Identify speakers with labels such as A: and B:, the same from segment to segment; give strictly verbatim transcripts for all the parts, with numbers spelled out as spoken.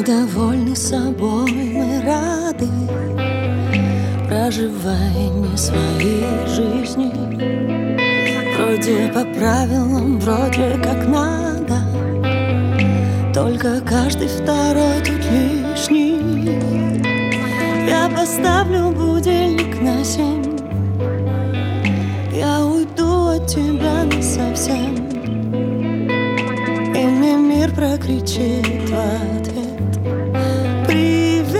A: довольны собой, мы рады, проживая не свои жизни. Вроде по правилам, вроде как надо, только каждый второй тут лишний. Я поставлю будильник на семь, я уйду от тебя насовсем, и мне мир прокричит в ответ: привет.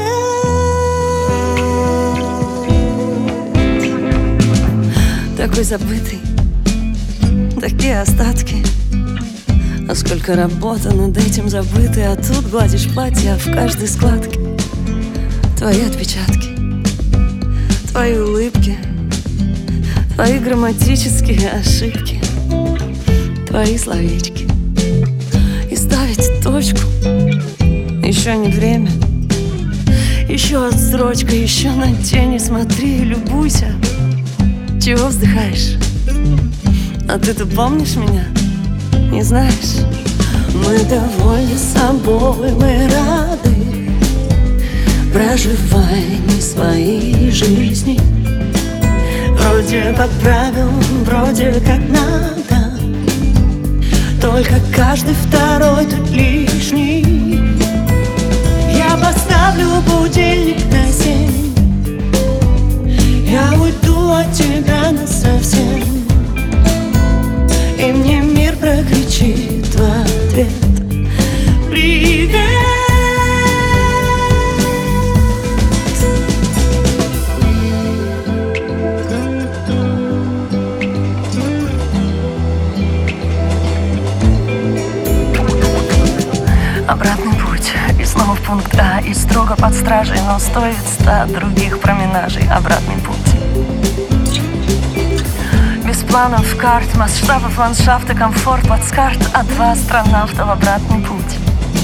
A: Такой забытый, такие остатки, а сколько работы над этим забыты. А тут гладишь платье в каждой складке. Твои отпечатки, твои улыбки, твои грамматические ошибки, твои словечки. И ставить точку еще не время, еще отсрочка, еще на тени смотри и любуйся. Чего вздыхаешь? А ты-то помнишь меня? Не знаешь? Мы довольны собой, мы рады, проживая не свои жизни. Вроде по правилам, вроде как надо, только каждый второй тут лишний. Я поставлю будильник на семь, я уйду от тебя насовсем, и мне мир прокричит в ответ: привет. Обратный путь, и снова в пункт А, и строго под стражей, но стоит ста других променажей. Обратный путь. Без планов, карт, масштабов, ландшафта, комфорт, плацкарт, а два астронавта в обратный путь.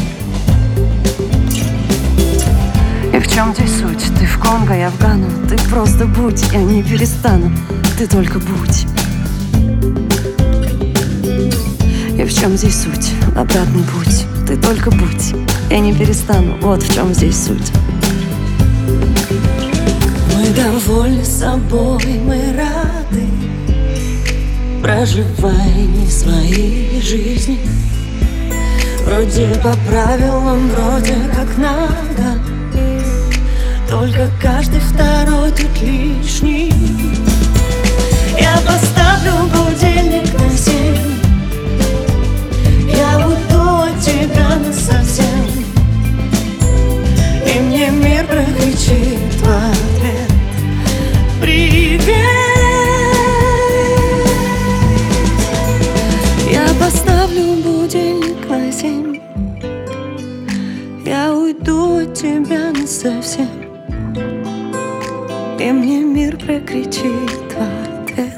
A: И в чем здесь суть? Ты в Конго, я в Гану. Ты просто будь, я не перестану. Ты только будь. И в чем здесь суть? Обратный путь. Ты только будь, я не перестану. Вот в чем здесь суть. Мы довольны собой, мы рады, проживая не свои жизни. Вроде по правилам, вроде как надо, только каждый второй тут лишний. Я поставлю будильник на семь, я уйду от тебя насовсем, и мне мир прокричит в ответ: привет. Я поставлю будильник на семь, я уйду от тебя насовсем, и мне мир прокричит в ответ.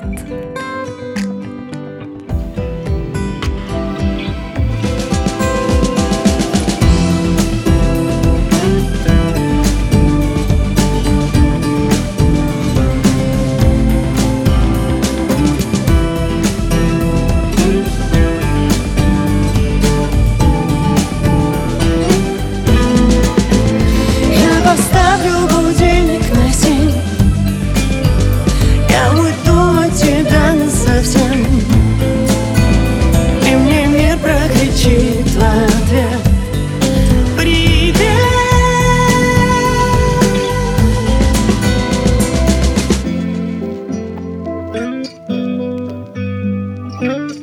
A: Поставлю будильник на семь, я уйду от тебя насовсем, и мне мир прокричит в ответ: привет.